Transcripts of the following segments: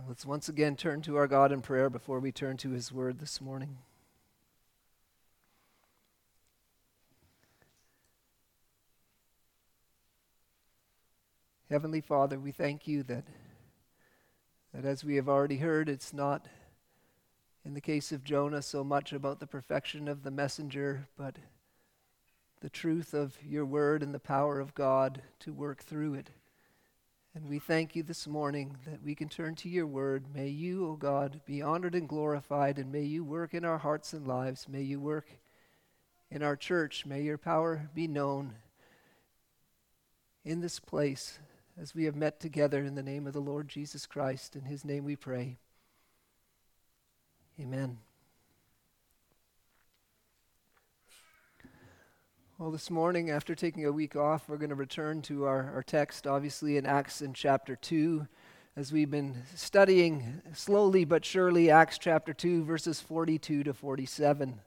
Let's once again turn to our God in prayer before we turn to His Word this morning. Heavenly Father, we thank you that as we have already heard, it's not, in the case of Jonah, so much about the perfection of the messenger, but the truth of your Word and the power of God to work through it. And we thank you this morning that we can turn to your word. May you, O God, be honored and glorified, and may you work in our hearts and lives. May you work in our church. May your power be known in this place as we have met together in the name of the Lord Jesus Christ. In his name we pray. Amen. Well, this morning, after taking a week off, we're going to return to our text, obviously, in Acts in chapter 2, as we've been studying slowly but surely Acts chapter 2, verses 42 to 47.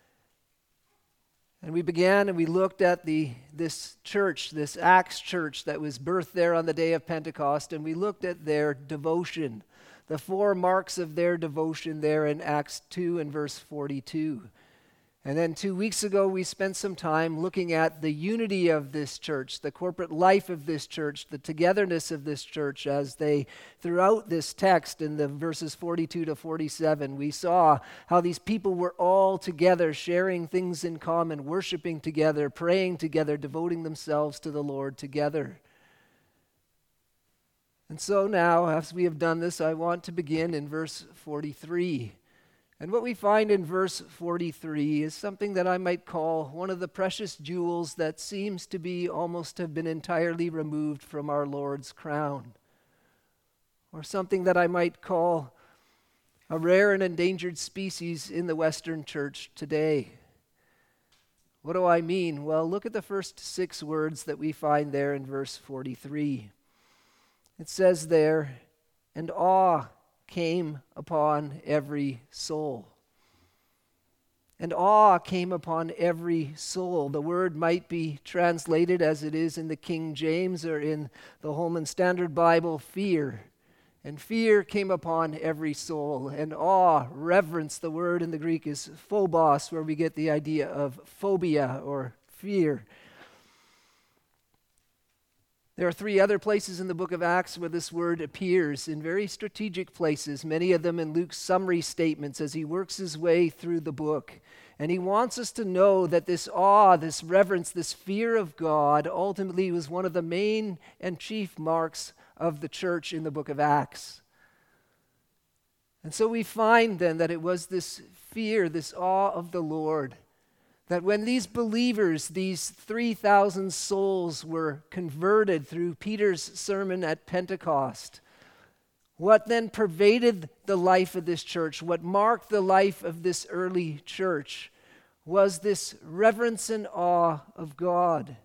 And we began and we looked at this church, this Acts church that was birthed there on the day of Pentecost, and we looked at their devotion, the 4 marks of their devotion there in Acts 2 and verse 42. And then 2 weeks ago, we spent some time looking at the unity of this church, the corporate life of this church, the togetherness of this church as they, throughout this text in the verses 42 to 47, we saw how these people were all together, sharing things in common, worshiping together, praying together, devoting themselves to the Lord together. And so now, as we have done this, I want to begin in verse 43. And what we find in verse 43 is something that I might call one of the precious jewels that seems to be almost have been entirely removed from our Lord's crown, or something that I might call a rare and endangered species in the Western church today. What do I mean? Well, look at the first 6 words that we find there in verse 43. It says there, "And awe came upon every soul." And awe came upon every soul. The word might be translated as it is in the King James or in the Holman Standard Bible, fear. And fear came upon every soul. And awe, reverence, the word in the Greek is phobos, where we get the idea of phobia or fear. There are 3 other places in the book of Acts where this word appears, in very strategic places, many of them in Luke's summary statements as he works his way through the book. And he wants us to know that this awe, this reverence, this fear of God ultimately was one of the main and chief marks of the church in the book of Acts. And so we find then that it was this fear, this awe of the Lord, that when these believers, these 3,000 souls were converted through Peter's sermon at Pentecost, what then pervaded the life of this church, what marked the life of this early church, was this reverence and awe of God.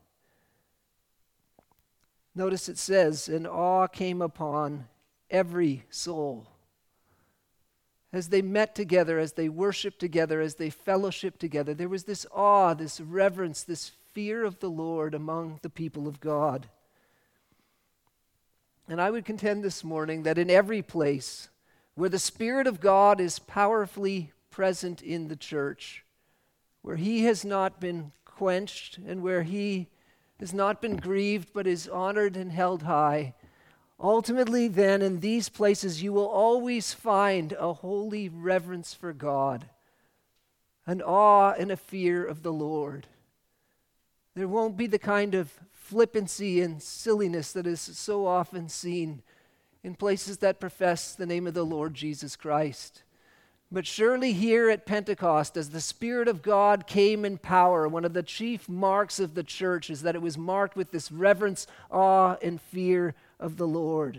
Notice it says, "And awe came upon every soul." As they met together, as they worshiped together, as they fellowshiped together, there was this awe, this reverence, this fear of the Lord among the people of God. And I would contend this morning that in every place where the Spirit of God is powerfully present in the church, where He has not been quenched and where He has not been grieved but is honored and held high, ultimately, then, in these places, you will always find a holy reverence for God, an awe and a fear of the Lord. There won't be the kind of flippancy and silliness that is so often seen in places that profess the name of the Lord Jesus Christ. But surely here at Pentecost, as the Spirit of God came in power, one of the chief marks of the church is that it was marked with this reverence, awe, and fear of the Lord.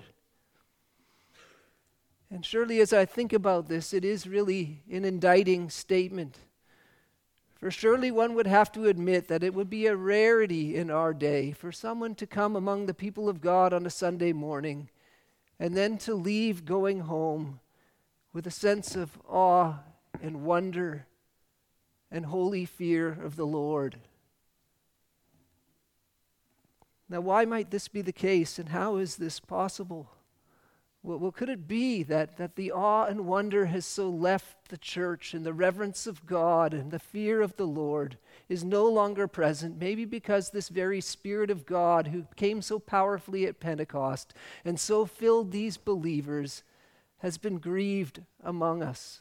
And surely as I think about this, it is really an indicting statement. For surely one would have to admit that it would be a rarity in our day for someone to come among the people of God on a Sunday morning and then to leave going home with a sense of awe and wonder and holy fear of the Lord. Now, why might this be the case, and how is this possible? Well, could it be that the awe and wonder has so left the church, and the reverence of God and the fear of the Lord is no longer present? Maybe because this very Spirit of God, who came so powerfully at Pentecost and so filled these believers, has been grieved among us.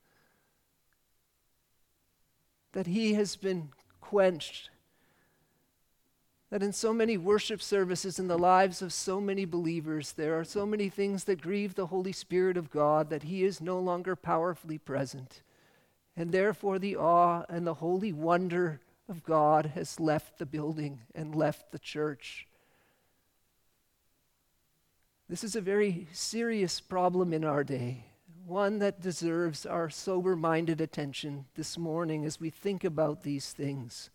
That he has been quenched. That in so many worship services in the lives of so many believers, there are so many things that grieve the Holy Spirit of God, that he is no longer powerfully present. And therefore the awe and the holy wonder of God has left the building and left the church. This is a very serious problem in our day, one that deserves our sober-minded attention this morning as we think about these things.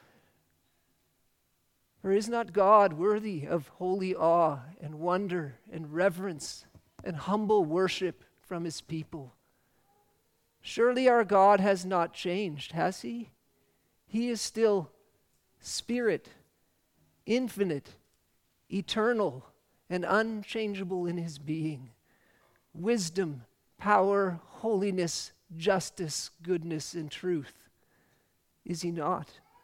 For is not God worthy of holy awe and wonder and reverence and humble worship from his people? Surely our God has not changed, has he? He is still Spirit, infinite, eternal, and unchangeable in his being. Wisdom, power, holiness, justice, goodness, and truth. Is he not?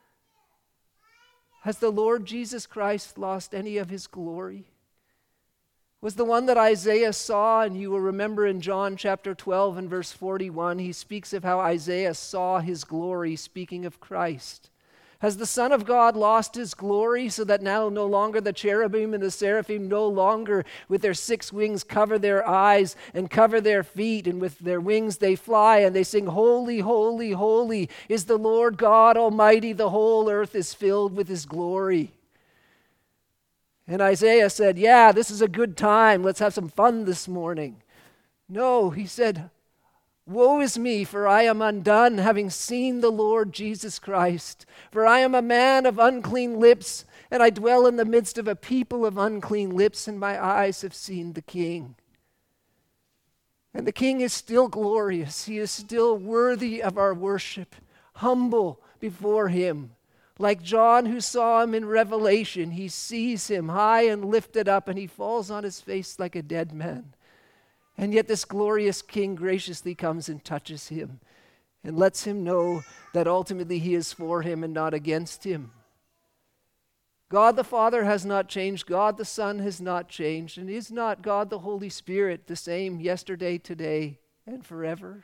Has the Lord Jesus Christ lost any of his glory? Was the one that Isaiah saw, and you will remember in John chapter 12 and verse 41, he speaks of how Isaiah saw his glory, speaking of Christ. Has the Son of God lost his glory, so that now no longer the cherubim and the seraphim no longer with their 6 wings cover their eyes and cover their feet, and with their wings they fly and they sing, "Holy, holy, holy is the Lord God Almighty. The whole earth is filled with his glory." And Isaiah said, "Yeah, this is a good time. Let's have some fun this morning." No, he said, "Woe is me, for I am undone, having seen the Lord Jesus Christ. For I am a man of unclean lips, and I dwell in the midst of a people of unclean lips, and my eyes have seen the King." And the King is still glorious. He is still worthy of our worship, humble before him. Like John, who saw him in Revelation, he sees him high and lifted up, and he falls on his face like a dead man. And yet this glorious King graciously comes and touches him and lets him know that ultimately he is for him and not against him. God the Father has not changed. God the Son has not changed. And is not God the Holy Spirit the same yesterday, today, and forever?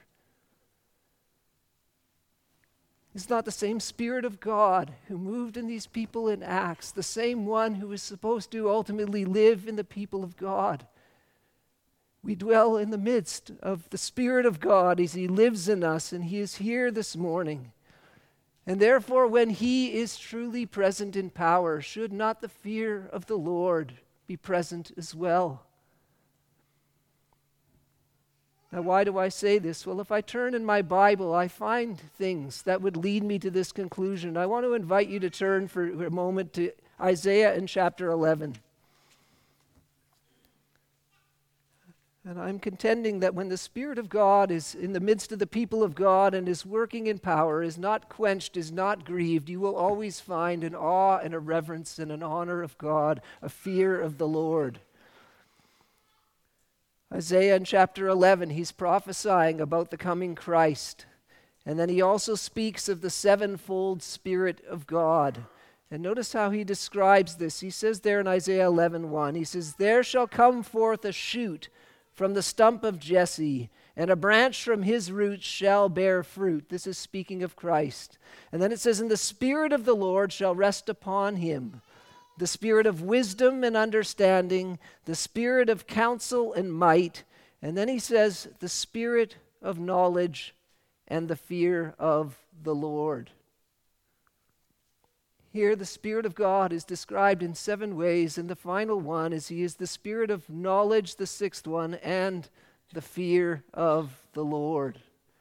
Is not the same Spirit of God who moved in these people in Acts the same one who is supposed to ultimately live in the people of God? We dwell in the midst of the Spirit of God as he lives in us, and he is here this morning. And therefore, when he is truly present in power, should not the fear of the Lord be present as well? Now, why do I say this? Well, if I turn in my Bible, I find things that would lead me to this conclusion. I want to invite you to turn for a moment to Isaiah in chapter 11. And I'm contending that when the Spirit of God is in the midst of the people of God and is working in power, is not quenched, is not grieved, you will always find an awe and a reverence and an honor of God, a fear of the Lord. Isaiah in chapter 11, he's prophesying about the coming Christ. And then he also speaks of the sevenfold Spirit of God. And notice how he describes this. He says there in Isaiah 11:1, he says, "There shall come forth a shoot from the stump of Jesse, and a branch from his roots shall bear fruit." This is speaking of Christ. And then it says, "And the Spirit of the Lord shall rest upon him, the Spirit of wisdom and understanding, the Spirit of counsel and might." And then he says, "the Spirit of knowledge and the fear of the Lord." Here, the Spirit of God is described in 7 ways, and the final one is he is the Spirit of knowledge, the 6th one, and the fear of the Lord.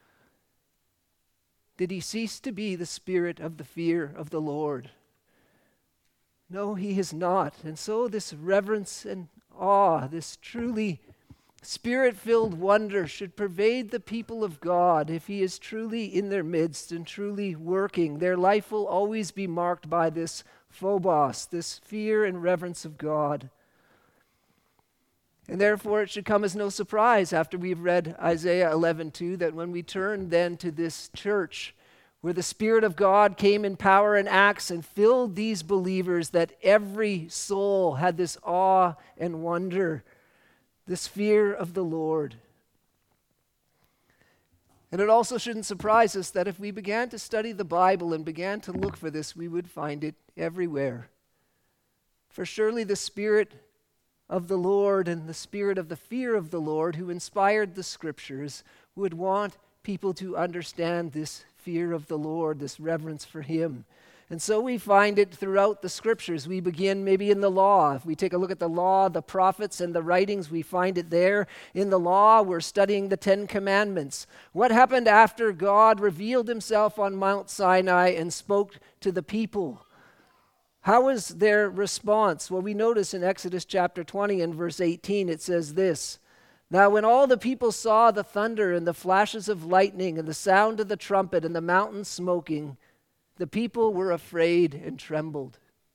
Did he cease to be the Spirit of the fear of the Lord? No, he has not. And so this reverence and awe, this truly Spirit-filled wonder should pervade the people of God. If he is truly in their midst and truly working, their life will always be marked by this phobos, this fear and reverence of God. And therefore it should come as no surprise after we've read Isaiah 11:2 that when we turn then to this church where the Spirit of God came in power and acts and filled these believers, that every soul had this awe and wonder, this fear of the Lord. And it also shouldn't surprise us that if we began to study the Bible and began to look for this, we would find it everywhere. For surely the Spirit of the Lord and the Spirit of the fear of the Lord who inspired the Scriptures would want people to understand this fear of the Lord, this reverence for Him. And so we find it throughout the Scriptures. We begin maybe in the law. If we take a look at the law, the prophets, and the writings, we find it there. In the law, we're studying the Ten Commandments. What happened after God revealed Himself on Mount Sinai and spoke to the people? How was their response? Well, we notice in Exodus chapter 20 and verse 18, it says this: "Now when all the people saw the thunder and the flashes of lightning and the sound of the trumpet and the mountain smoking, the people were afraid and trembled.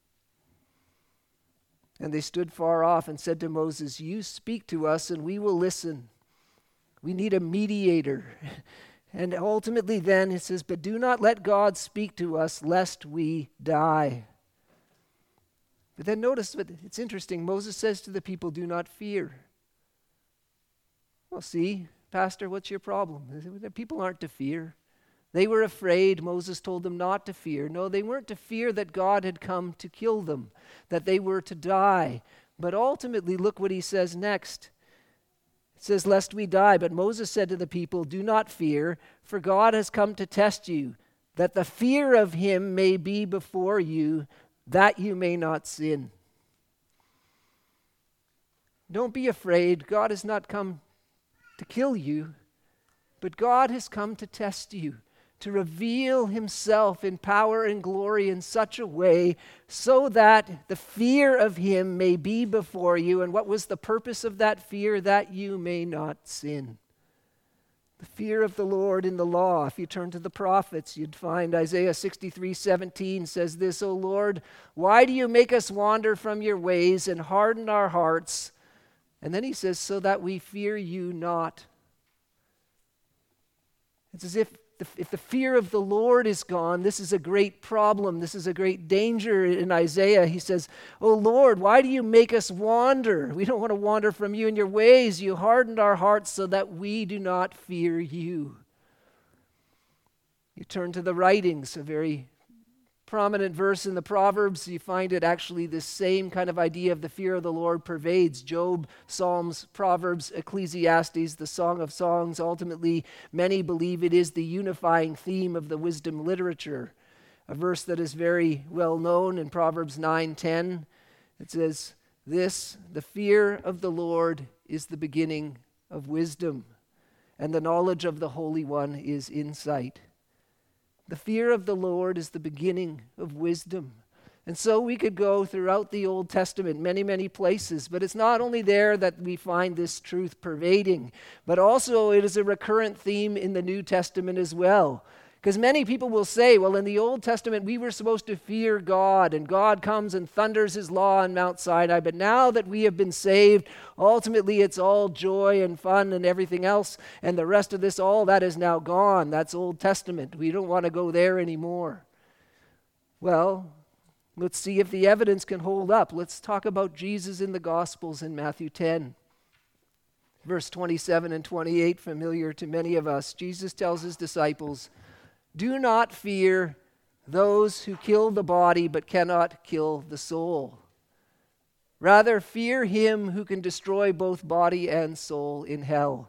And they stood far off and said to Moses, 'You speak to us and we will listen. We need a mediator.' And ultimately then it says, 'But do not let God speak to us lest we die.'" But then notice, but it's interesting, Moses says to the people, "Do not fear." Well, see, Pastor, what's your problem? The people aren't to fear. They were afraid. Moses told them not to fear. No, they weren't to fear that God had come to kill them, that they were to die. But ultimately, look what he says next. It says, "Lest we die." But Moses said to the people, "Do not fear, for God has come to test you, that the fear of Him may be before you, that you may not sin." Don't be afraid. God has not come to kill you, but God has come to test you, to reveal Himself in power and glory in such a way so that the fear of Him may be before you. And what was the purpose of that fear? That you may not sin. The fear of the Lord in the law. If you turn to the prophets, you'd find Isaiah 63:17 says this: "O Lord, why do you make us wander from your ways and harden our hearts?" And then he says, "So that we fear you not." It's as if the fear of the Lord is gone, this is a great problem. This is a great danger in Isaiah. He says, "Oh Lord, why do you make us wander? We don't want to wander from you in your ways. You hardened our hearts so that we do not fear you." You turn to the writings, a very prominent verse in the Proverbs. You find it actually the same kind of idea of the fear of the Lord pervades Job, Psalms, Proverbs, Ecclesiastes, the Song of Songs. Ultimately, many believe it is the unifying theme of the wisdom literature. A verse that is very well known in Proverbs 9:10. It says this: "The fear of the Lord is the beginning of wisdom, and the knowledge of the Holy One is insight." The fear of the Lord is the beginning of wisdom. And so we could go throughout the Old Testament, many, many places, but it's not only there that we find this truth pervading, but also it is a recurrent theme in the New Testament as well. Because many people will say, well, in the Old Testament, we were supposed to fear God, and God comes and thunders His law on Mount Sinai. But now that we have been saved, ultimately it's all joy and fun and everything else. And the rest of this, all that is now gone. That's Old Testament. We don't want to go there anymore. Well, let's see if the evidence can hold up. Let's talk about Jesus in the Gospels in Matthew 10. Verse 27 and 28, familiar to many of us. Jesus tells His disciples, "Do not fear those who kill the body but cannot kill the soul. Rather, fear Him who can destroy both body and soul in hell."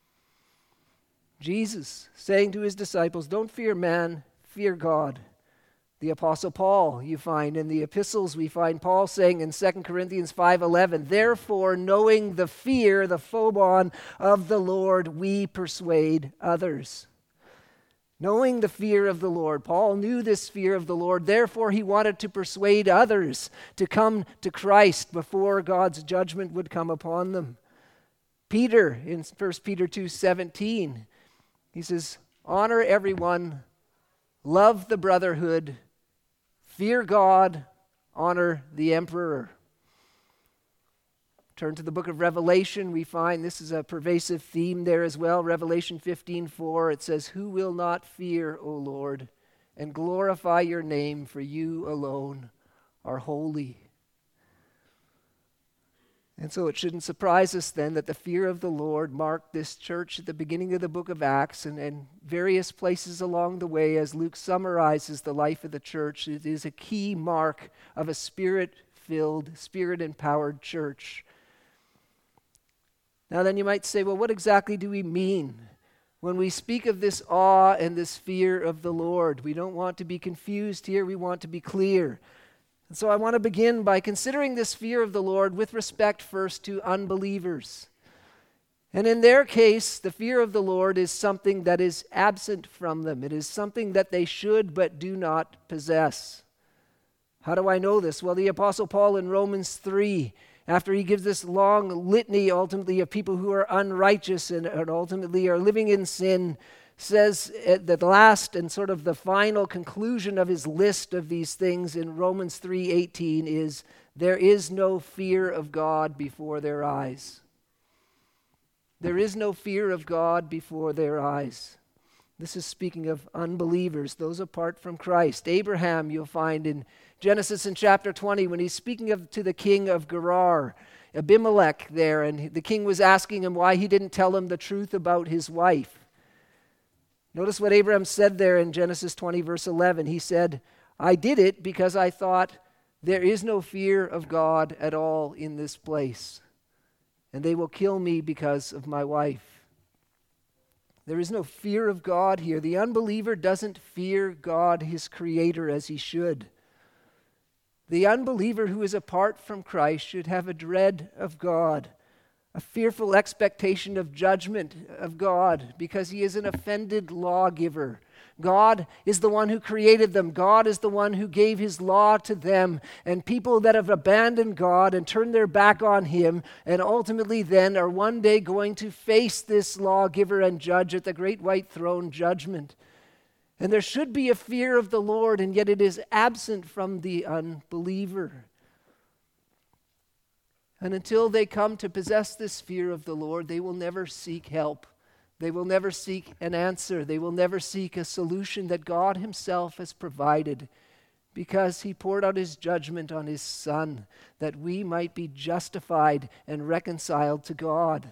Jesus saying to His disciples, don't fear man, fear God. The Apostle Paul, you find in the epistles, we find Paul saying in 2 Corinthians 5:11, "Therefore, knowing the fear, the phobon of the Lord, we persuade others." Knowing the fear of the Lord. Paul knew this fear of the Lord. Therefore, he wanted to persuade others to come to Christ before God's judgment would come upon them. Peter, in 1 Peter 2:17, he says, "Honor everyone, love the brotherhood, fear God, honor the emperor." Turn to the book of Revelation, we find this is a pervasive theme there as well. Revelation 15:4, it says, "Who will not fear, O Lord, and glorify your name, for you alone are holy." And so it shouldn't surprise us then that the fear of the Lord marked this church at the beginning of the book of Acts and various places along the way as Luke summarizes the life of the church. It is a key mark of a spirit-filled, spirit-empowered church. Now then you might say, well, what exactly do we mean when we speak of this awe and this fear of the Lord? We don't want to be confused here. We want to be clear. And so I want to begin by considering this fear of the Lord with respect first to unbelievers. And in their case, the fear of the Lord is something that is absent from them. It is something that they should but do not possess. How do I know this? Well, the Apostle Paul in Romans 3, after he gives this long litany ultimately of people who are unrighteous and ultimately are living in sin, says at the last and sort of the final conclusion of his list of these things in Romans 3:18 is, there is no fear of God before their eyes. There is no fear of God before their eyes. This is speaking of unbelievers, those apart from Christ. Abraham, you'll find in Genesis in chapter 20, when he's speaking to the king of Gerar, Abimelech there, and the king was asking him why he didn't tell him the truth about his wife. Notice what Abraham said there in Genesis 20, verse 11. He said, "I did it because I thought there is no fear of God at all in this place, and they will kill me because of my wife." There is no fear of God here. The unbeliever doesn't fear God, his creator, as he should. The unbeliever who is apart from Christ should have a dread of God, a fearful expectation of judgment of God, because he is an offended lawgiver. God is the one who created them. God is the one who gave his law to them. And people that have abandoned God and turned their back on him and ultimately then are one day going to face this lawgiver and judge at the great white throne judgment. And there should be a fear of the Lord, and yet it is absent from the unbeliever. And until they come to possess this fear of the Lord, they will never seek help. They will never seek an answer. They will never seek a solution that God himself has provided, because he poured out his judgment on his Son that we might be justified and reconciled to God.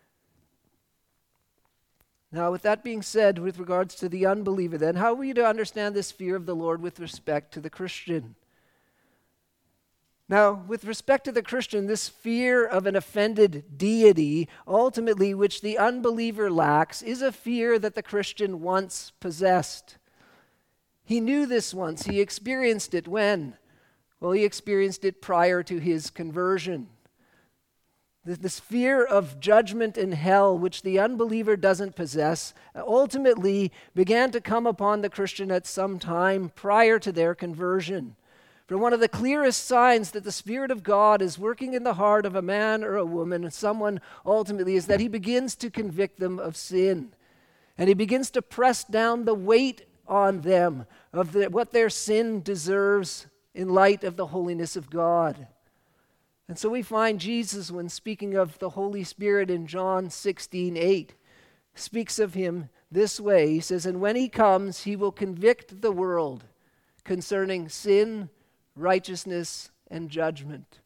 Now, with that being said, with regards to the unbeliever then, how are we to understand this fear of the Lord with respect to the Christian? Now, with respect to the Christian, this fear of an offended deity, ultimately which the unbeliever lacks, is a fear that the Christian once possessed. He knew this once. He experienced it when? Well, he experienced it prior to his conversion. This fear of judgment and hell, which the unbeliever doesn't possess, ultimately began to come upon the Christian at some time prior to their conversion. For one of the clearest signs that the Spirit of God is working in the heart of a man or a woman, someone ultimately, is that he begins to convict them of sin. And he begins to press down the weight on them of what their sin deserves in light of the holiness of God. And so we find Jesus, when speaking of the Holy Spirit in John 16:8, speaks of him this way. He says, "And when he comes, he will convict the world concerning sin, righteousness, and judgment."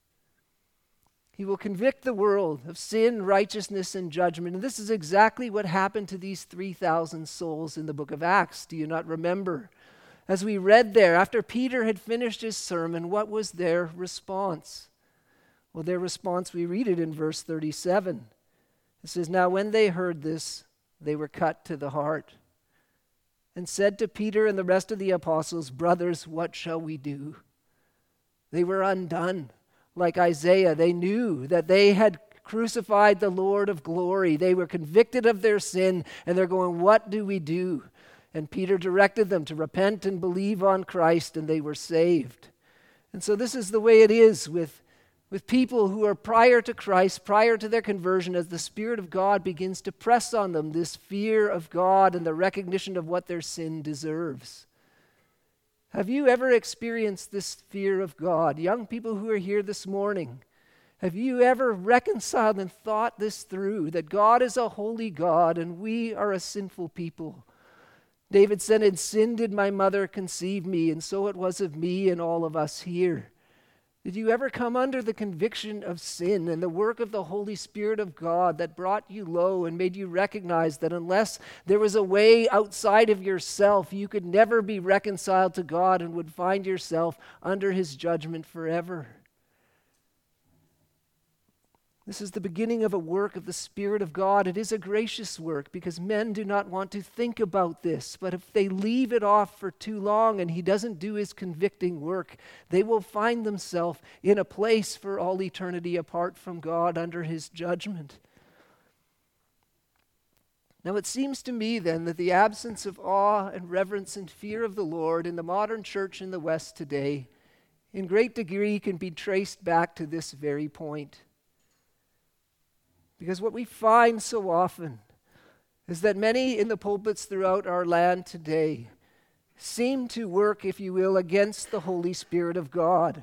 He will convict the world of sin, righteousness, and judgment. And this is exactly what happened to these 3,000 souls in the book of Acts. Do you not remember? As we read there, after Peter had finished his sermon, what was their response? Well, their response, we read it in verse 37. It says, "Now when they heard this, they were cut to the heart, and said to Peter and the rest of the apostles, 'Brothers, what shall we do?'" They were undone. Like Isaiah, they knew that they had crucified the Lord of glory. They were convicted of their sin, and they're going, "What do we do?" And Peter directed them to repent and believe on Christ, and they were saved. And so this is the way it is with people who are prior to Christ, prior to their conversion, as the Spirit of God begins to press on them this fear of God and the recognition of what their sin deserves. Have you ever experienced this fear of God? Young people who are here this morning, Have you ever reconciled and thought this through, that God is a holy God and we are a sinful people? David said, "In sin did my mother conceive me, and so it was of me and all of us here." Did you ever come under the conviction of sin and the work of the Holy Spirit of God that brought you low and made you recognize that unless there was a way outside of yourself, you could never be reconciled to God and would find yourself under His judgment forever? This is the beginning of a work of the Spirit of God. It is a gracious work because men do not want to think about this. But if they leave it off for too long and He doesn't do His convicting work, they will find themselves in a place for all eternity apart from God under His judgment. Now it seems to me then that the absence of awe and reverence and fear of the Lord in the modern church in the West today in great degree can be traced back to this very point. Because what we find so often is that many in the pulpits throughout our land today seem to work, if you will, against the Holy Spirit of God.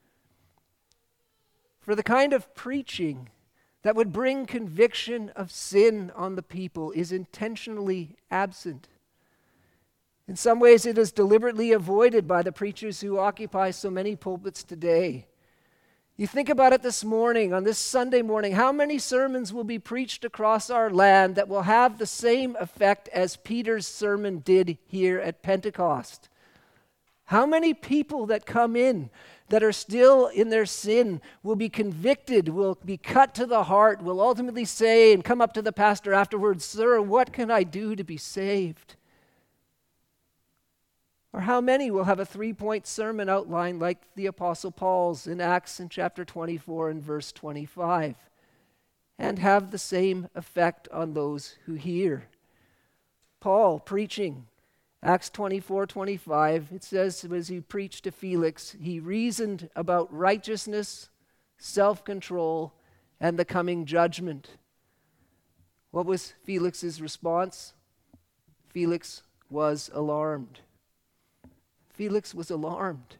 For the kind of preaching that would bring conviction of sin on the people is intentionally absent. In some ways, it is deliberately avoided by the preachers who occupy so many pulpits today. You think about it this morning, on this Sunday morning, how many sermons will be preached across our land that will have the same effect as Peter's sermon did here at Pentecost? How many people that come in that are still in their sin will be convicted, will be cut to the heart, will ultimately say and come up to the pastor afterwards, "Sir, what can I do to be saved?" Or how many will have a 3-point sermon outline like the Apostle Paul's in Acts in chapter 24 and verse 25, and have the same effect on those who hear? Paul preaching, Acts 24:25, it says, as he preached to Felix, he reasoned about righteousness, self-control, and the coming judgment. What was Felix's response? Felix was alarmed. Felix was alarmed.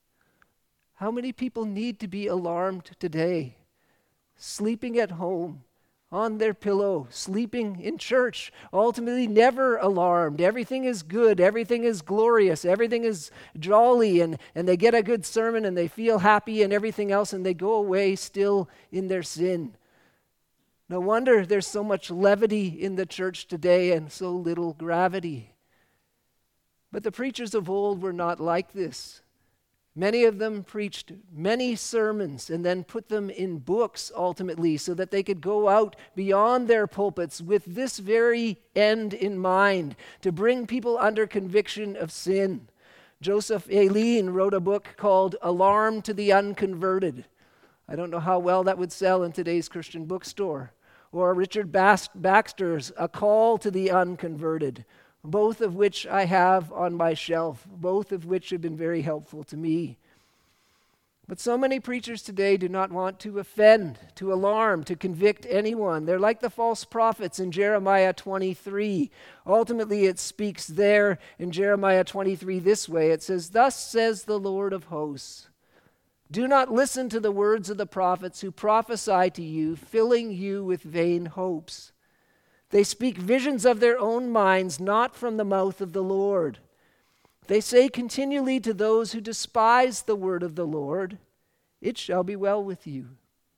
How many people need to be alarmed today? Sleeping at home, on their pillow, sleeping in church, ultimately never alarmed. Everything is good, everything is glorious, everything is jolly, and they get a good sermon and they feel happy and everything else, and they go away still in their sin. No wonder there's so much levity in the church today and so little gravity. But the preachers of old were not like this. Many of them preached many sermons and then put them in books ultimately so that they could go out beyond their pulpits with this very end in mind, to bring people under conviction of sin. Joseph Aileen wrote a book called Alarm to the Unconverted. I don't know how well that would sell in today's Christian bookstore. Or Richard Baxter's A Call to the Unconverted, both of which I have on my shelf, both of which have been very helpful to me. But so many preachers today do not want to offend, to alarm, to convict anyone. They're like the false prophets in Jeremiah 23. Ultimately, it speaks there in Jeremiah 23 this way. It says, "Thus says the Lord of hosts, do not listen to the words of the prophets who prophesy to you, filling you with vain hopes. They speak visions of their own minds, not from the mouth of the Lord. They say continually to those who despise the word of the Lord, it shall be well with you."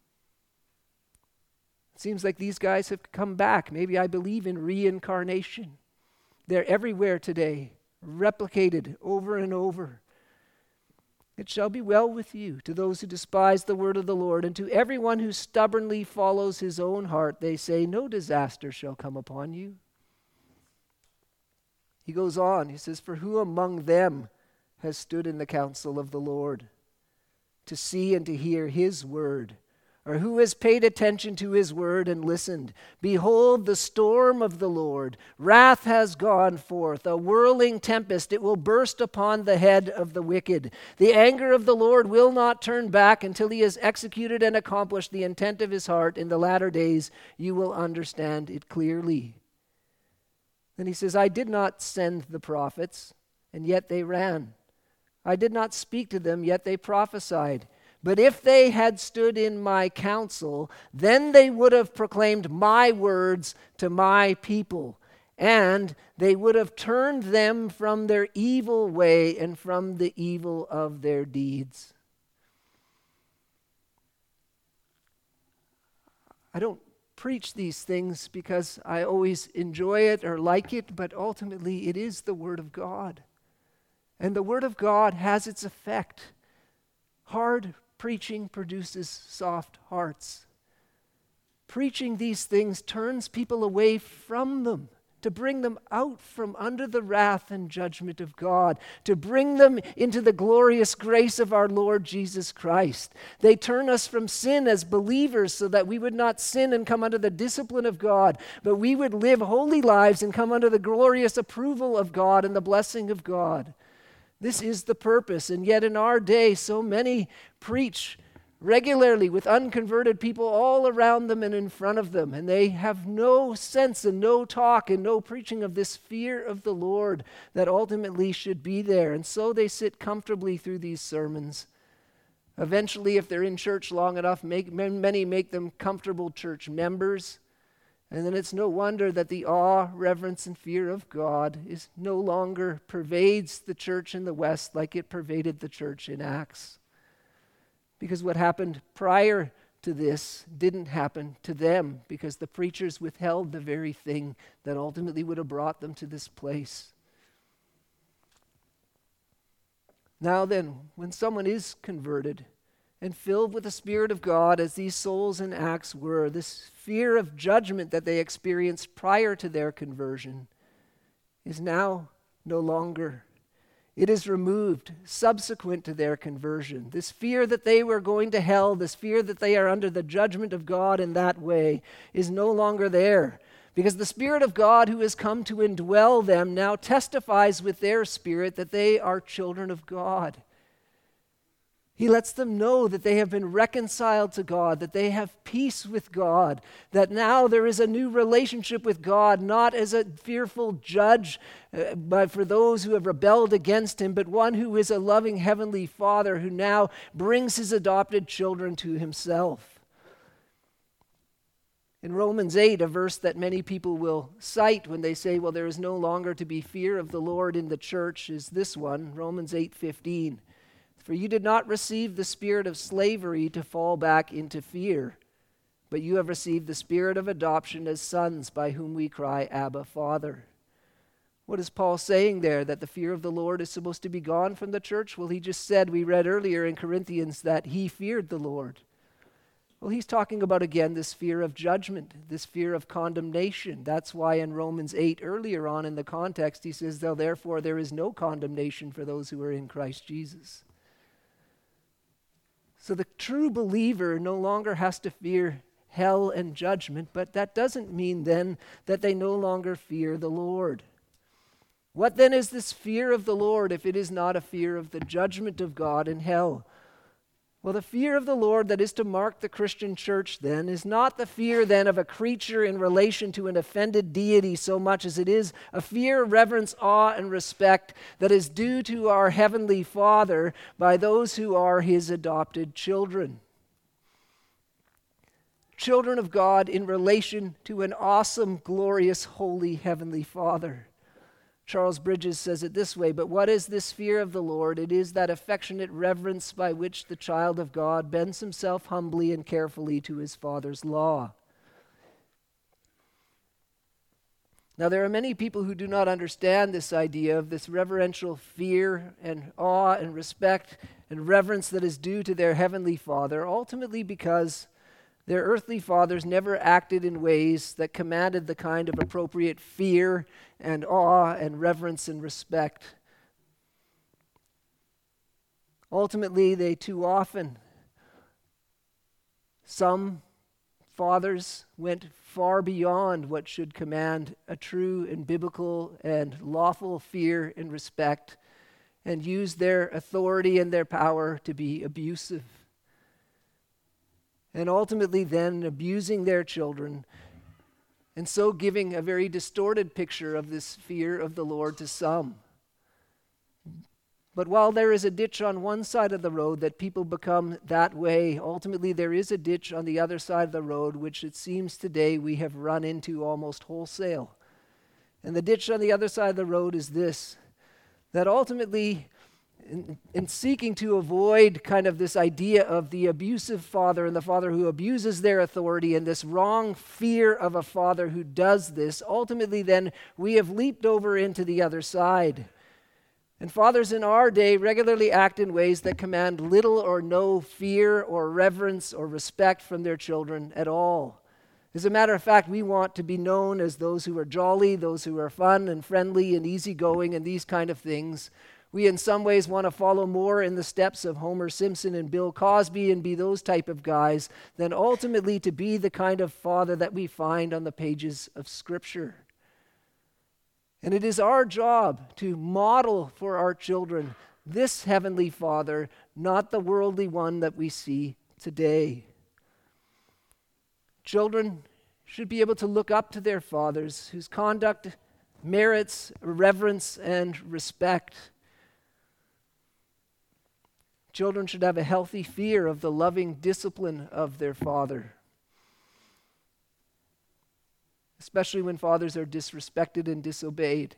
It seems like these guys have come back. Maybe I believe in reincarnation. They're everywhere today, replicated over and over. It shall be well with you, to those who despise the word of the Lord, and to everyone who stubbornly follows his own heart, they say, no disaster shall come upon you. He goes on, he says, "For who among them has stood in the counsel of the Lord to see and to hear his word? Or who has paid attention to his word and listened? Behold, the storm of the Lord, wrath has gone forth, a whirling tempest, it will burst upon the head of the wicked. The anger of the Lord will not turn back until he has executed and accomplished the intent of his heart. In the latter days you will understand it clearly." Then he says, "I did not send the prophets, and yet they ran. I did not speak to them, yet they prophesied. But if they had stood in my counsel, then they would have proclaimed my words to my people, and they would have turned them from their evil way and from the evil of their deeds. I don't preach these things because I always enjoy it or like it, but ultimately it is the Word of God. And the Word of God has its effect. Hard preaching produces soft hearts. Preaching these things turns people away from them, to bring them out from under the wrath and judgment of God, to bring them into the glorious grace of our Lord Jesus Christ. They turn us from sin as believers so that we would not sin and come under the discipline of God, but we would live holy lives and come under the glorious approval of God and the blessing of God. This is the purpose, and yet in our day, so many preach regularly with unconverted people all around them and in front of them, and they have no sense and no talk and no preaching of this fear of the Lord that ultimately should be there. And so they sit comfortably through these sermons. Eventually, if they're in church long enough, many make them comfortable church members. And then it's no wonder that the awe, reverence, and fear of God is no longer pervades the church in the West like it pervaded the church in Acts. Because what happened prior to this didn't happen to them, because the preachers withheld the very thing that ultimately would have brought them to this place. Now then, when someone is converted and filled with the Spirit of God, as these souls in Acts were, this fear of judgment that they experienced prior to their conversion is now no longer. It is removed subsequent to their conversion. This fear that they were going to hell, this fear that they are under the judgment of God in that way, is no longer there. Because the Spirit of God who has come to indwell them now testifies with their spirit that they are children of God. He lets them know that they have been reconciled to God, that they have peace with God, that now there is a new relationship with God, not as a fearful judge, but for those who have rebelled against him, but one who is a loving heavenly Father who now brings his adopted children to himself. In Romans 8, a verse that many people will cite when they say, well, there is no longer to be fear of the Lord in the church, is this one, Romans 8:15. For you did not receive the spirit of slavery to fall back into fear, but you have received the spirit of adoption as sons, by whom we cry, Abba, Father. What is Paul saying there? That the fear of the Lord is supposed to be gone from the church? Well, he just said, we read earlier in Corinthians, that he feared the Lord. Well, he's talking about, again, this fear of judgment, this fear of condemnation. That's why in Romans 8, earlier on in the context, he says, therefore there is no condemnation for those who are in Christ Jesus. So the true believer no longer has to fear hell and judgment, but that doesn't mean then that they no longer fear the Lord. What then is this fear of the Lord if it is not a fear of the judgment of God in hell? Well, the fear of the Lord that is to mark the Christian church then is not the fear then of a creature in relation to an offended deity so much as it is a fear, reverence, awe, and respect that is due to our Heavenly Father by those who are his adopted children. Children of God in relation to an awesome, glorious, holy Heavenly Father. Charles Bridges says it this way, but what is this fear of the Lord? It is that affectionate reverence by which the child of God bends himself humbly and carefully to his Father's law. Now, there are many people who do not understand this idea of this reverential fear and awe and respect and reverence that is due to their Heavenly Father, ultimately because their earthly fathers never acted in ways that commanded the kind of appropriate fear and awe and reverence and respect. Ultimately, they too often, some fathers went far beyond what should command a true and biblical and lawful fear and respect, and used their authority and their power to be abusive. And ultimately then abusing their children, and so giving a very distorted picture of this fear of the Lord to some. But while there is a ditch on one side of the road that people become that way, ultimately there is a ditch on the other side of the road, which it seems today we have run into almost wholesale. And the ditch on the other side of the road is this, that ultimately, in seeking to avoid kind of this idea of the abusive father and the father who abuses their authority and this wrong fear of a father who does this, ultimately then we have leaped over into the other side. And fathers in our day regularly act in ways that command little or no fear or reverence or respect from their children at all. As a matter of fact, we want to be known as those who are jolly, those who are fun and friendly and easygoing and these kind of things. We in some ways want to follow more in the steps of Homer Simpson and Bill Cosby and be those type of guys than ultimately to be the kind of father that we find on the pages of Scripture. And it is our job to model for our children this heavenly Father, not the worldly one that we see today. Children should be able to look up to their fathers whose conduct merits reverence and respect. Children should have a healthy fear of the loving discipline of their father, especially when fathers are disrespected and disobeyed.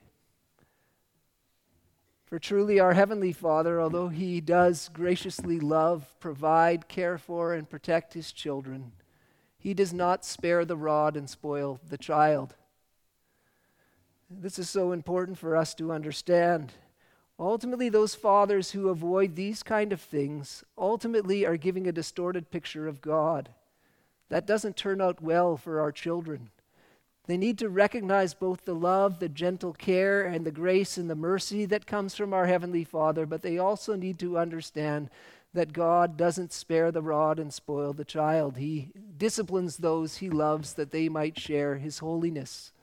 For truly our Heavenly Father, although He does graciously love, provide, care for, and protect His children, He does not spare the rod and spoil the child. This is so important for us to understand. Ultimately, those fathers who avoid these kind of things ultimately are giving a distorted picture of God. That doesn't turn out well for our children. They need to recognize both the love, the gentle care, and the grace and the mercy that comes from our Heavenly Father, but they also need to understand that God doesn't spare the rod and spoil the child. He disciplines those He loves that they might share His holiness.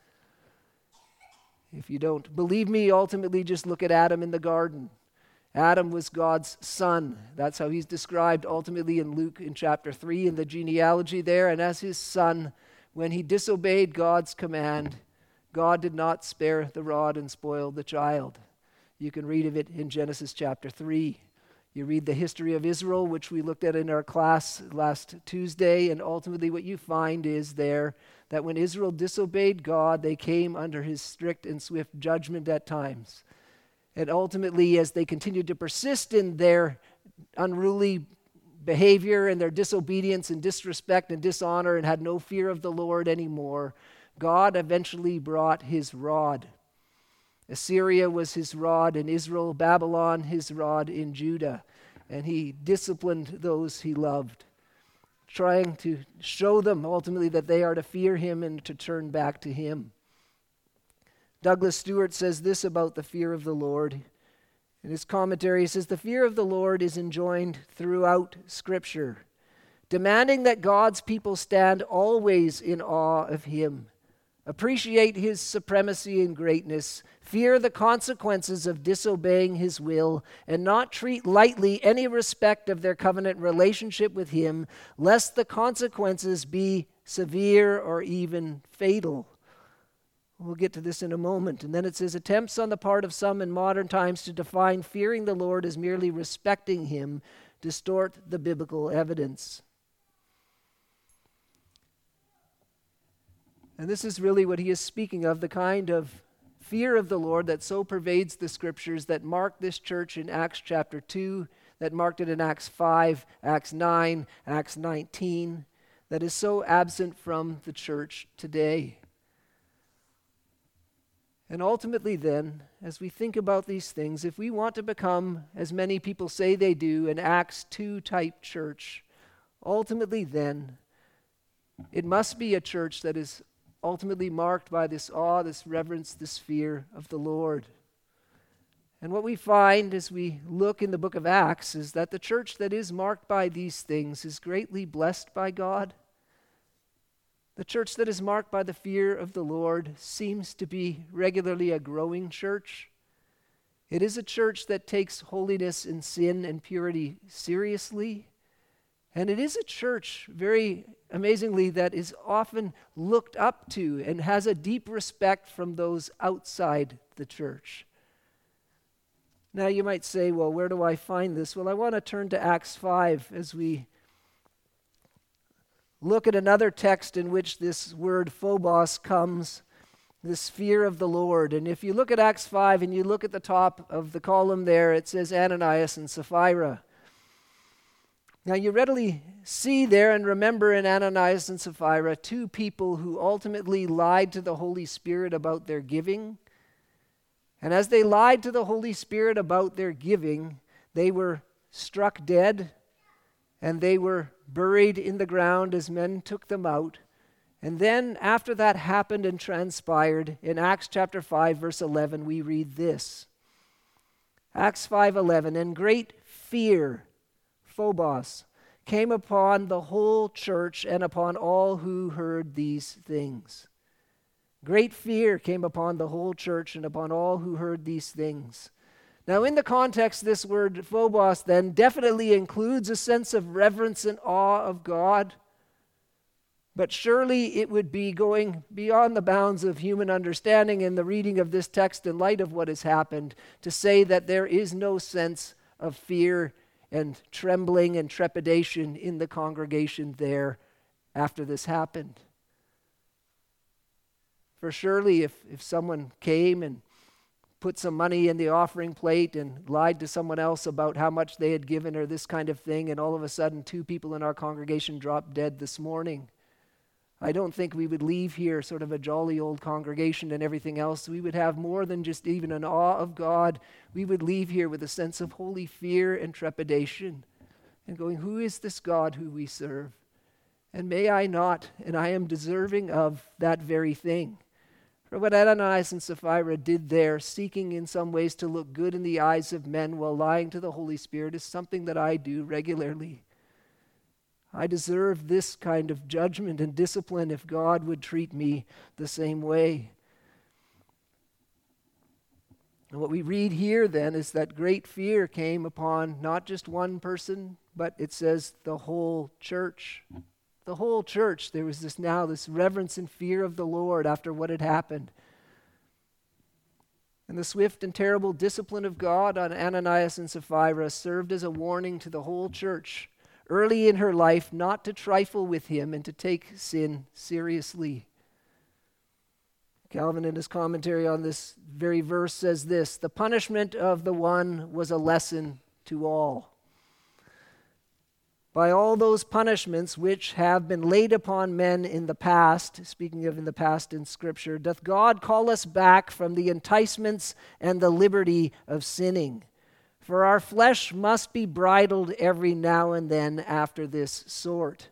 If you don't believe me, ultimately just look at Adam in the garden. Adam was God's son. That's how he's described ultimately in Luke in chapter 3 in the genealogy there. And as his son, when he disobeyed God's command, God did not spare the rod and spoil the child. You can read of it in Genesis chapter 3. You read the history of Israel, which we looked at in our class last Tuesday, and ultimately what you find is there that when Israel disobeyed God, they came under His strict and swift judgment at times. And ultimately, as they continued to persist in their unruly behavior and their disobedience and disrespect and dishonor and had no fear of the Lord anymore, God eventually brought His rod. Assyria was His rod in Israel, Babylon His rod in Judah, and He disciplined those He loved, trying to show them ultimately that they are to fear Him and to turn back to Him. Douglas Stewart says this about the fear of the Lord. In his commentary, he says, "The fear of the Lord is enjoined throughout Scripture, demanding that God's people stand always in awe of Him, appreciate His supremacy and greatness, fear the consequences of disobeying His will, and not treat lightly any respect of their covenant relationship with Him, lest the consequences be severe or even fatal." We'll get to this in a moment. And then it says, attempts on the part of some in modern times to define fearing the Lord as merely respecting Him distort the biblical evidence. And this is really what he is speaking of, the kind of fear of the Lord that so pervades the Scriptures, that marked this church in Acts chapter 2, that marked it in Acts 5, Acts 9, Acts 19, that is so absent from the church today. And ultimately then, as we think about these things, if we want to become, as many people say they do, an Acts 2 type church, ultimately then, it must be a church that is ultimately marked by this awe, this reverence, this fear of the Lord. And what we find as we look in the book of Acts is that the church that is marked by these things is greatly blessed by God. The church that is marked by the fear of the Lord seems to be regularly a growing church. It is a church that takes holiness and sin and purity seriously. And it is a church, very amazingly, that is often looked up to and has a deep respect from those outside the church. Now you might say, well, where do I find this? Well, I want to turn to Acts 5 as we look at another text in which this word phobos comes, this fear of the Lord. And if you look at Acts 5 and you look at the top of the column there, it says Ananias and Sapphira. Now you readily see there and remember in Ananias and Sapphira two people who ultimately lied to the Holy Spirit about their giving. And as they lied to the Holy Spirit about their giving, they were struck dead and they were buried in the ground as men took them out. And then after that happened and transpired, in Acts chapter 5, verse 11, we read this. Acts 5:11, and great fear, phobos, came upon the whole church and upon all who heard these things. Great fear came upon the whole church and upon all who heard these things. Now, in the context, this word phobos then definitely includes a sense of reverence and awe of God. But surely it would be going beyond the bounds of human understanding in the reading of this text in light of what has happened to say that there is no sense of fear and trembling and trepidation in the congregation there after this happened. For surely if someone came and put some money in the offering plate and lied to someone else about how much they had given or this kind of thing, and all of a sudden 2 people in our congregation dropped dead this morning, I don't think we would leave here sort of a jolly old congregation and everything else. We would have more than just even an awe of God. We would leave here with a sense of holy fear and trepidation and going, who is this God who we serve? And may I not, and I am deserving of that very thing. For what Ananias and Sapphira did there, seeking in some ways to look good in the eyes of men while lying to the Holy Spirit, is something that I do regularly. I deserve this kind of judgment and discipline if God would treat me the same way. And what we read here then is that great fear came upon not just one person, but it says the whole church. The whole church. There was this reverence and fear of the Lord after what had happened. And the swift and terrible discipline of God on Ananias and Sapphira served as a warning to the whole church early in her life not to trifle with him and to take sin seriously. Calvin, in his commentary on this very verse, says this: the punishment of the one was a lesson to all. By all those punishments which have been laid upon men in the past, speaking of in the past in Scripture, doth God call us back from the enticements and the liberty of sinning. For our flesh must be bridled every now and then after this sort.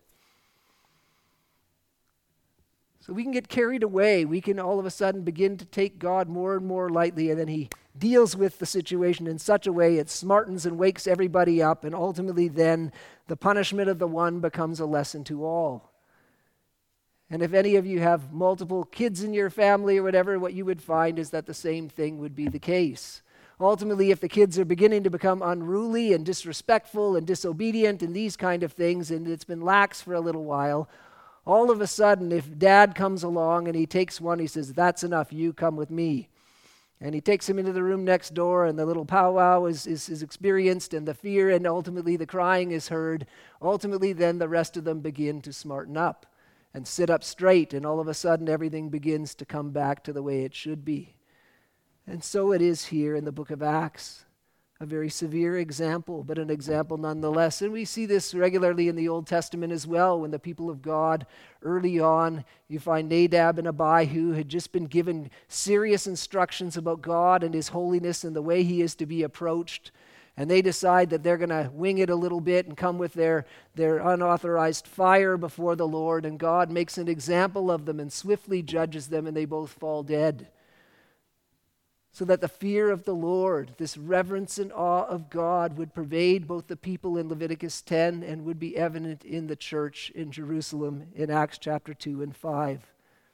So we can get carried away. We can all of a sudden begin to take God more and more lightly, and then he deals with the situation in such a way it smartens and wakes everybody up, and ultimately then the punishment of the one becomes a lesson to all. And if any of you have multiple kids in your family or whatever, what you would find is that the same thing would be the case. Ultimately, if the kids are beginning to become unruly and disrespectful and disobedient and these kind of things, and it's been lax for a little while, all of a sudden, if dad comes along and he takes one, he says, that's enough, you come with me. And he takes him into the room next door, and the little powwow is experienced, and the fear, and ultimately the crying is heard. Ultimately, then the rest of them begin to smarten up and sit up straight, and all of a sudden everything begins to come back to the way it should be. And so it is here in the book of Acts. A very severe example, but an example nonetheless. And we see this regularly in the Old Testament as well, when the people of God, early on, you find Nadab and Abihu had just been given serious instructions about God and his holiness and the way he is to be approached. And they decide that they're going to wing it a little bit and come with their unauthorized fire before the Lord. And God makes an example of them and swiftly judges them, and they both fall dead. So that the fear of the Lord, this reverence and awe of God, would pervade both the people in Leviticus 10 and would be evident in the church in Jerusalem in Acts chapter 2 and 5.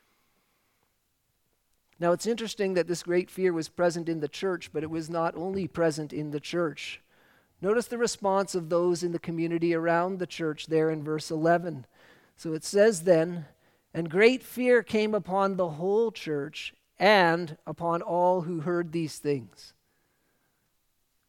Now it's interesting that this great fear was present in the church, but it was not only present in the church. Notice the response of those in the community around the church there in verse 11. So it says then, and great fear came upon the whole church and upon all who heard these things.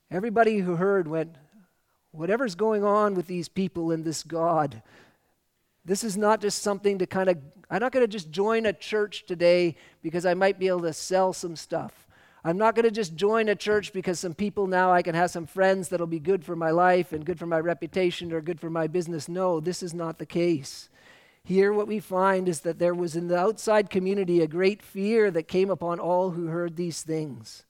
Everybody who heard went, whatever's going on with these people and this God, this is not just something to I'm not going to just join a church today because I might be able to sell some stuff. I'm not going to just join a church because some people now I can have some friends that'll be good for my life and good for my reputation or good for my business. No, this is not the case. Here what we find is that there was in the outside community a great fear that came upon all who heard these things.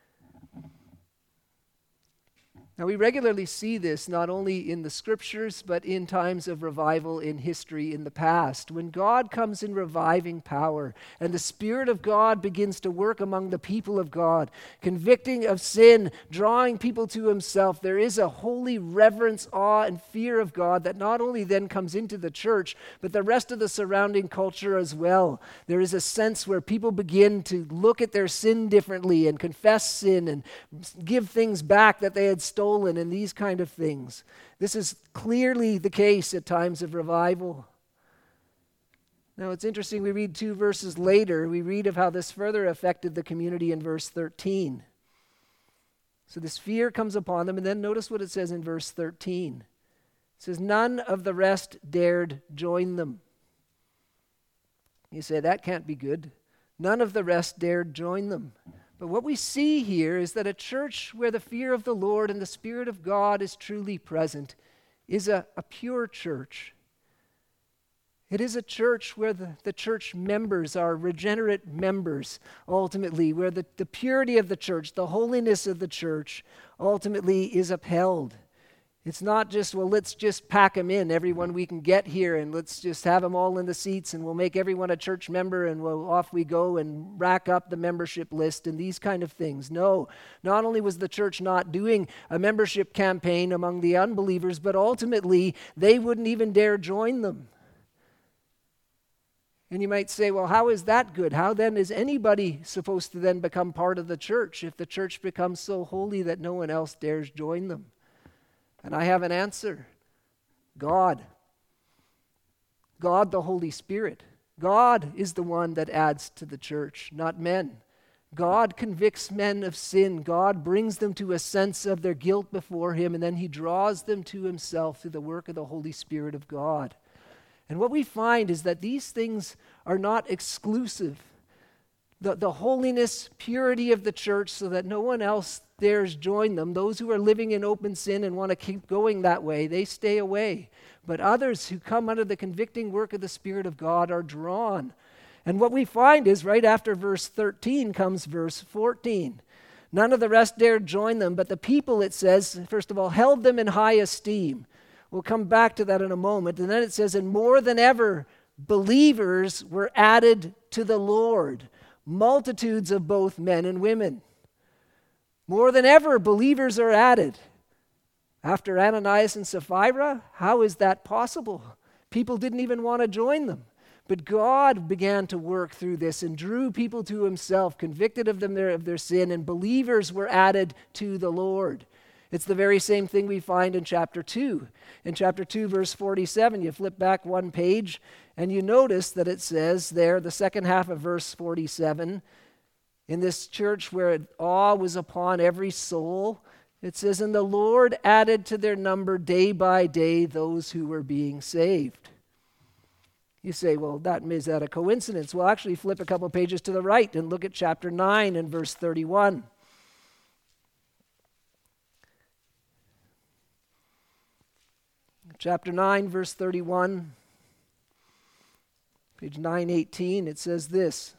Now, we regularly see this not only in the scriptures, but in times of revival in history in the past. When God comes in reviving power and the Spirit of God begins to work among the people of God, convicting of sin, drawing people to Himself, there is a holy reverence, awe, and fear of God that not only then comes into the church, but the rest of the surrounding culture as well. There is a sense where people begin to look at their sin differently and confess sin and give things back that they had stolen and these kind of things. This is clearly the case at times of revival. Now it's interesting, we read 2 verses later, we read of how this further affected the community in verse 13. So this fear comes upon them, and then notice what it says in verse 13. It says, none of the rest dared join them. You say, that can't be good. None of the rest dared join them. But what we see here is that a church where the fear of the Lord and the Spirit of God is truly present is a pure church. It is a church where the church members are regenerate members, ultimately, where the purity of the church, the holiness of the church, ultimately is upheld. It's not just, well, let's just pack them in, everyone we can get here, and let's just have them all in the seats, and we'll make everyone a church member, and off we go and rack up the membership list and these kind of things. No, not only was the church not doing a membership campaign among the unbelievers, but ultimately they wouldn't even dare join them. And you might say, well, how is that good? How then is anybody supposed to then become part of the church if the church becomes so holy that no one else dares join them? And I have an answer. God. God, the Holy Spirit. God is the one that adds to the church, not men. God convicts men of sin. God brings them to a sense of their guilt before Him, and then He draws them to Himself through the work of the Holy Spirit of God. And what we find is that these things are not exclusive. The holiness, purity of the church so that no one else dares join them. Those who are living in open sin and want to keep going that way, they stay away. But others who come under the convicting work of the Spirit of God are drawn. And what we find is right after verse 13 comes verse 14. None of the rest dared join them, but the people, it says, first of all, held them in high esteem. We'll come back to that in a moment. And then it says, and more than ever, believers were added to the Lord. Multitudes of both men and women. More than ever, believers are added. After Ananias and Sapphira, how is that possible? People didn't even want to join them. But God began to work through this and drew people to Himself, convicted of them of their sin, and believers were added to the Lord. It's the very same thing we find in chapter 2. In chapter 2, verse 47, you flip back one page, and you notice that it says there, the second half of verse 47, in this church where awe was upon every soul, it says, and the Lord added to their number day by day those who were being saved. You say, well, is that a coincidence? Well, actually flip a couple pages to the right and look at chapter 9 and verse 31. Chapter 9, verse 31, page 918, it says this.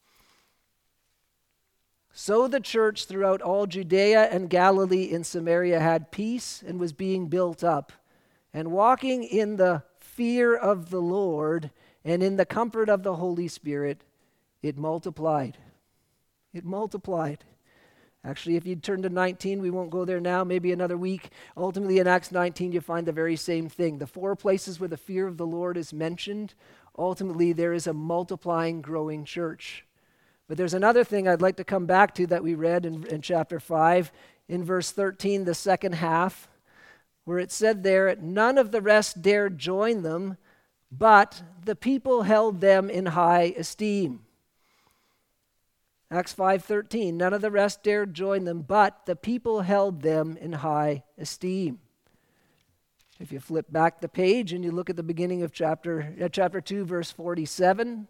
So the church throughout all Judea and Galilee and Samaria had peace and was being built up, and walking in the fear of the Lord and in the comfort of the Holy Spirit, it multiplied. It multiplied. Actually, if you turn to 19, we won't go there now, maybe another week. Ultimately, in Acts 19, you find the very same thing. The 4 places where the fear of the Lord is mentioned, ultimately, there is a multiplying, growing church. But there's another thing I'd like to come back to that we read in chapter 5, in verse 13, the second half, where it said there, none of the rest dared join them, but the people held them in high esteem. Acts 5:13, none of the rest dared join them, but the people held them in high esteem. If you flip back the page and you look at the beginning of chapter 2, verse 47,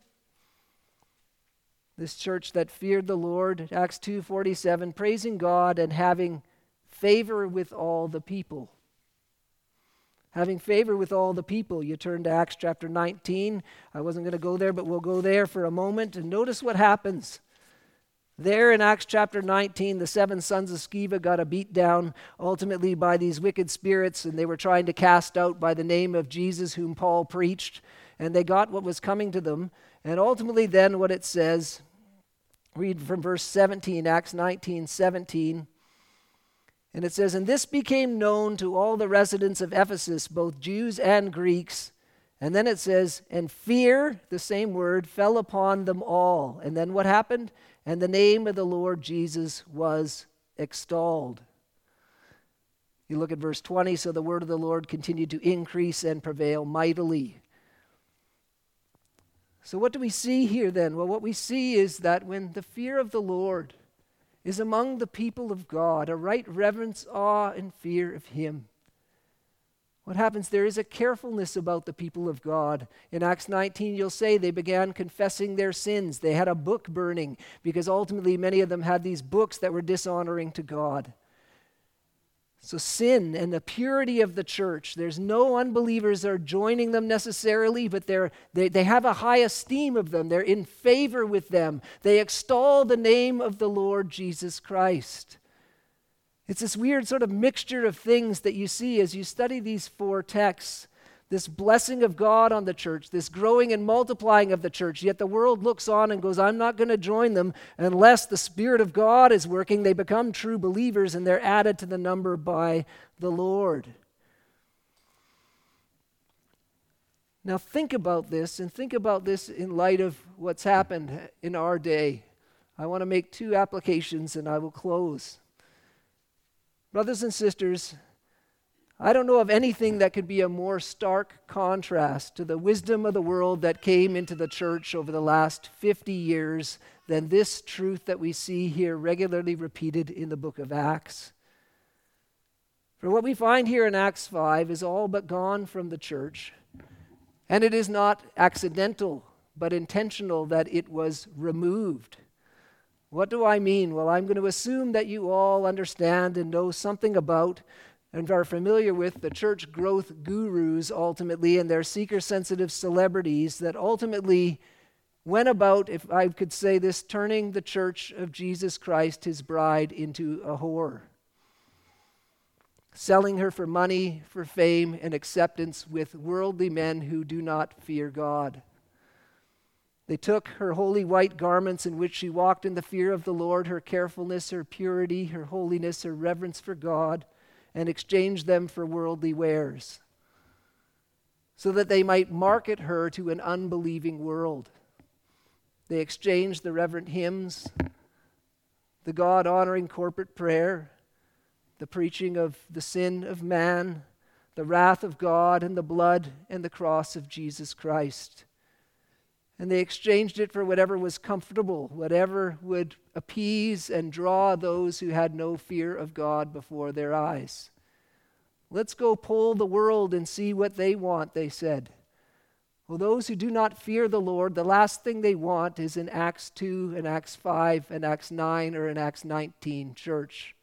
this church that feared the Lord, Acts 2:47, praising God and having favor with all the people. Having favor with all the people. You turn to Acts chapter 19. I wasn't going to go there, but we'll go there for a moment. And notice what happens. There in Acts chapter 19, the 7 sons of Sceva got a beat down ultimately by these wicked spirits, and they were trying to cast out by the name of Jesus whom Paul preached. And they got what was coming to them. And ultimately then what it says, read from verse 17, Acts 19:17. And it says, and this became known to all the residents of Ephesus, both Jews and Greeks. And then it says, and fear, the same word, fell upon them all. And then what happened? And the name of the Lord Jesus was extolled. You look at verse 20, so the word of the Lord continued to increase and prevail mightily. So what do we see here then? Well, what we see is that when the fear of the Lord is among the people of God, a right reverence, awe, and fear of Him, what happens? There is a carefulness about the people of God. In Acts 19, you'll say they began confessing their sins. They had a book burning because ultimately many of them had these books that were dishonoring to God. So sin and the purity of the church, there's no unbelievers are joining them necessarily, but they have a high esteem of them. They're in favor with them. They extol the name of the Lord Jesus Christ. It's this weird sort of mixture of things that you see as you study these 4 texts. This blessing of God on the church, this growing and multiplying of the church. Yet the world looks on and goes, I'm not going to join them unless the Spirit of God is working. They become true believers and they're added to the number by the Lord. Now think about this, and think about this in light of what's happened in our day. I want to make 2 applications and I will close. Brothers and sisters, I don't know of anything that could be a more stark contrast to the wisdom of the world that came into the church over the last 50 years than this truth that we see here regularly repeated in the book of Acts. For what we find here in Acts 5 is all but gone from the church, and it is not accidental but intentional that it was removed. What do I mean? Well, I'm going to assume that you all understand and know something about and are familiar with the church growth gurus ultimately and their seeker-sensitive celebrities that ultimately went about, if I could say this, turning the church of Jesus Christ, His bride, into a whore. Selling her for money, for fame, and acceptance with worldly men who do not fear God. They took her holy white garments in which she walked in the fear of the Lord, her carefulness, her purity, her holiness, her reverence for God, and exchanged them for worldly wares, so that they might market her to an unbelieving world. They exchanged the reverent hymns, the God-honoring corporate prayer, the preaching of the sin of man, the wrath of God, and the blood and the cross of Jesus Christ. And they exchanged it for whatever was comfortable, whatever would appease and draw those who had no fear of God before their eyes. Let's go poll the world and see what they want, they said. Well, those who do not fear the Lord, the last thing they want is in Acts 2 and Acts 5 and Acts 9 or in Acts 19 church.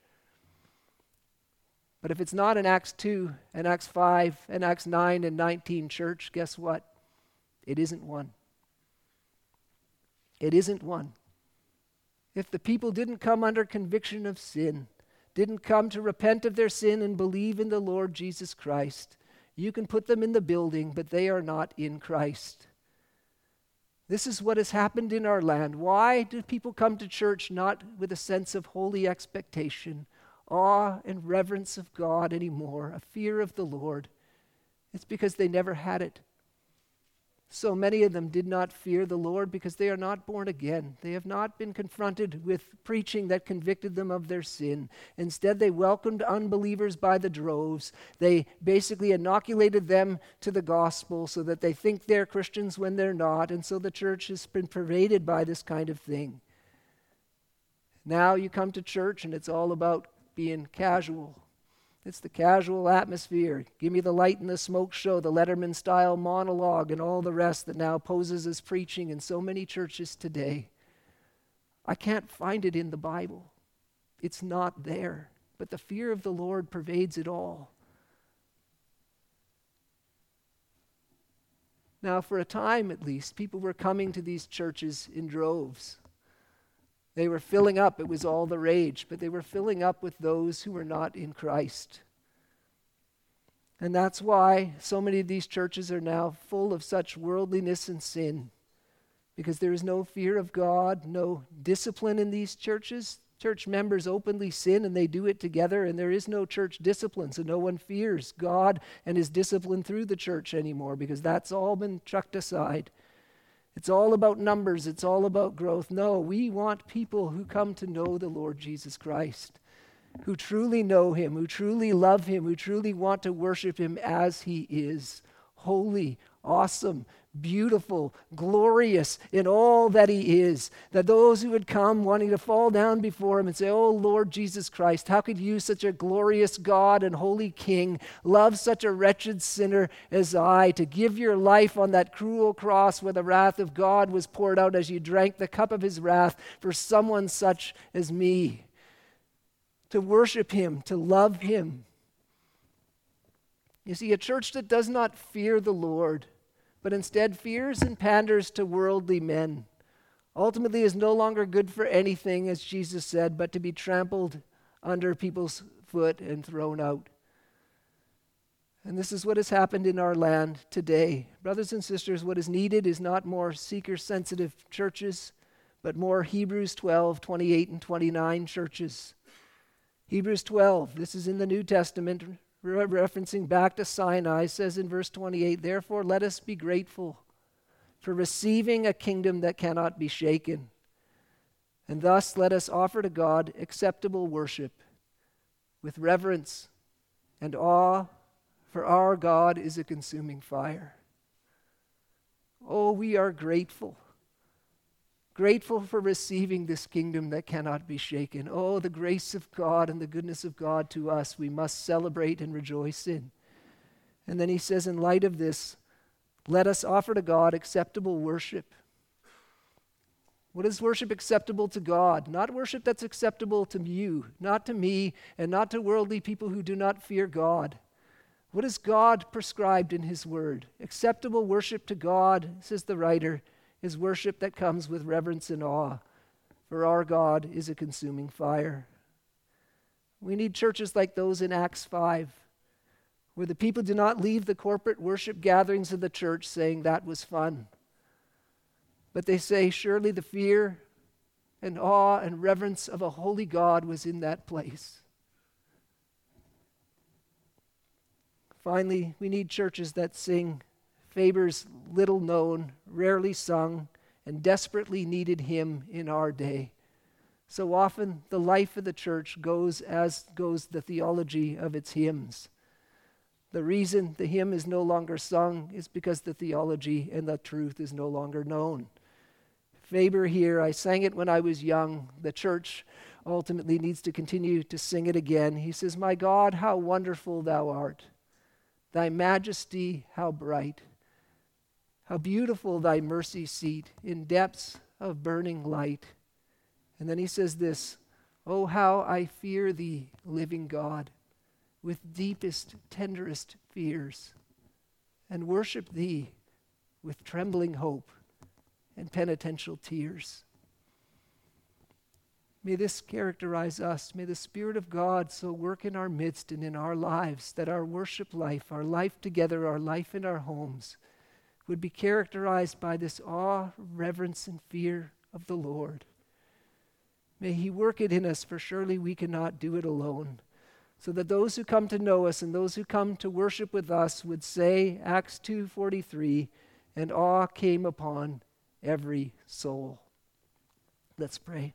But if it's not in Acts 2 and Acts 5 and Acts 9 and 19 church, guess what? It isn't one. It isn't one. If the people didn't come under conviction of sin, didn't come to repent of their sin and believe in the Lord Jesus Christ, you can put them in the building, but they are not in Christ. This is what has happened in our land. Why do people come to church not with a sense of holy expectation, awe and reverence of God anymore, a fear of the Lord? It's because they never had it. So many of them did not fear the Lord because they are not born again. They have not been confronted with preaching that convicted them of their sin. Instead, they welcomed unbelievers by the droves. They basically inoculated them to the gospel so that they think they're Christians when they're not. And so the church has been pervaded by this kind of thing. Now you come to church and it's all about being casual. It's the casual atmosphere. Give me the light and the smoke show, the Letterman-style monologue, and all the rest that now poses as preaching in so many churches today. I can't find it in the Bible. It's not there. But the fear of the Lord pervades it all. Now, for a time at least, people were coming to these churches in droves. They were filling up. It was all the rage. But they were filling up with those who were not in Christ. And that's why so many of these churches are now full of such worldliness and sin. Because there is no fear of God, no discipline in these churches. Church members openly sin and they do it together, and there is no church discipline, so no one fears God and his discipline through the church anymore, because that's all been chucked aside. It's all about numbers. It's all about growth. No, we want people who come to know the Lord Jesus Christ, who truly know him, who truly love him, who truly want to worship him as he is, holy, awesome, beautiful, glorious in all that he is. That those who would come wanting to fall down before him and say, "Oh Lord Jesus Christ, how could you, such a glorious God and holy King, love such a wretched sinner as I, to give your life on that cruel cross where the wrath of God was poured out as you drank the cup of his wrath for someone such as me." To worship him, to love him. You see, a church that does not fear the Lord, but instead fears and panders to worldly men, ultimately is no longer good for anything, as Jesus said, but to be trampled under people's foot and thrown out. And this is what has happened in our land today. Brothers and sisters, what is needed is not more seeker-sensitive churches, but more Hebrews 12, 28 and 29 churches. Hebrews 12, this is in the New Testament, referencing back to Sinai, says in verse 28, "Therefore let us be grateful for receiving a kingdom that cannot be shaken. And thus let us offer to God acceptable worship with reverence and awe, for our God is a consuming fire." Oh, we are grateful. Grateful for receiving this kingdom that cannot be shaken. Oh, the grace of God and the goodness of God to us we must celebrate and rejoice in. And then he says, in light of this, let us offer to God acceptable worship. What is worship acceptable to God? Not worship that's acceptable to you, not to me, and not to worldly people who do not fear God. What has God prescribed in his word? Acceptable worship to God, says the writer, is worship that comes with reverence and awe, for our God is a consuming fire. We need churches like those in Acts 5, where the people do not leave the corporate worship gatherings of the church saying that was fun, but they say, surely the fear and awe and reverence of a holy God was in that place. Finally, we need churches that sing Faber's little known, rarely sung, and desperately needed hymn in our day. So often the life of the church goes as goes the theology of its hymns. The reason the hymn is no longer sung is because the theology and the truth is no longer known. Faber here, I sang it when I was young. The church ultimately needs to continue to sing it again. He says, "My God, how wonderful thou art. Thy majesty, how bright. How beautiful thy mercy seat in depths of burning light." And then he says this, "Oh, how I fear thee, living God, with deepest, tenderest fears, and worship thee with trembling hope and penitential tears." May this characterize us. May the Spirit of God so work in our midst and in our lives that our worship life, our life together, our life in our homes would be characterized by this awe, reverence, and fear of the Lord. May he work it in us, for surely we cannot do it alone, so that those who come to know us and those who come to worship with us would say, Acts 2:43, "And awe came upon every soul." Let's pray.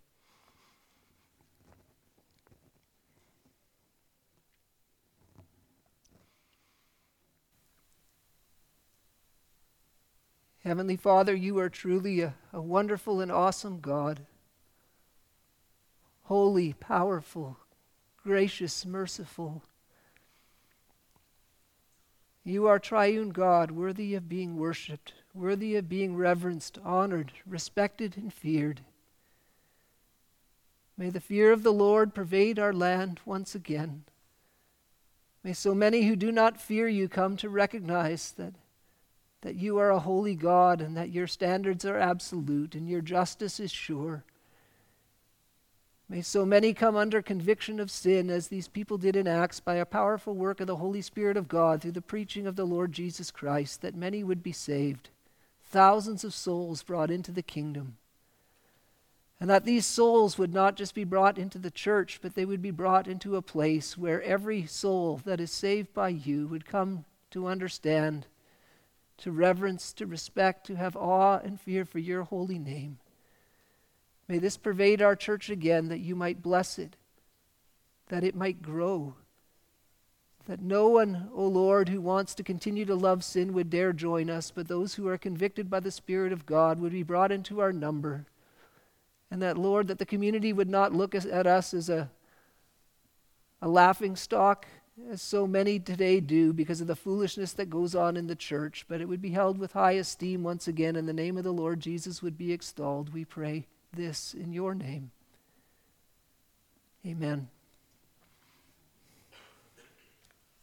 Heavenly Father, you are truly a wonderful and awesome God. holy, powerful, gracious, merciful. You are triune God, worthy of being worshipped, worthy of being reverenced, honored, respected, and feared. May the fear of the Lord pervade our land once again. May so many who do not fear you come to recognize that you are a holy God and that your standards are absolute and your justice is sure. May so many come under conviction of sin as these people did in Acts by a powerful work of the Holy Spirit of God through the preaching of the Lord Jesus Christ, that many would be saved, thousands of souls brought into the kingdom. And that these souls would not just be brought into the church, but they would be brought into a place where every soul that is saved by you would come to understand, to reverence, to respect, to have awe and fear for your holy name. May this pervade our church again, that you might bless it, that it might grow, that no one, O Lord, who wants to continue to love sin would dare join us, but those who are convicted by the Spirit of God would be brought into our number. And that, Lord, that the community would not look at us as a laughing stock, as so many today do because of the foolishness that goes on in the church, but it would be held with high esteem once again, and the name of the Lord Jesus would be extolled. We pray this in your name. Amen.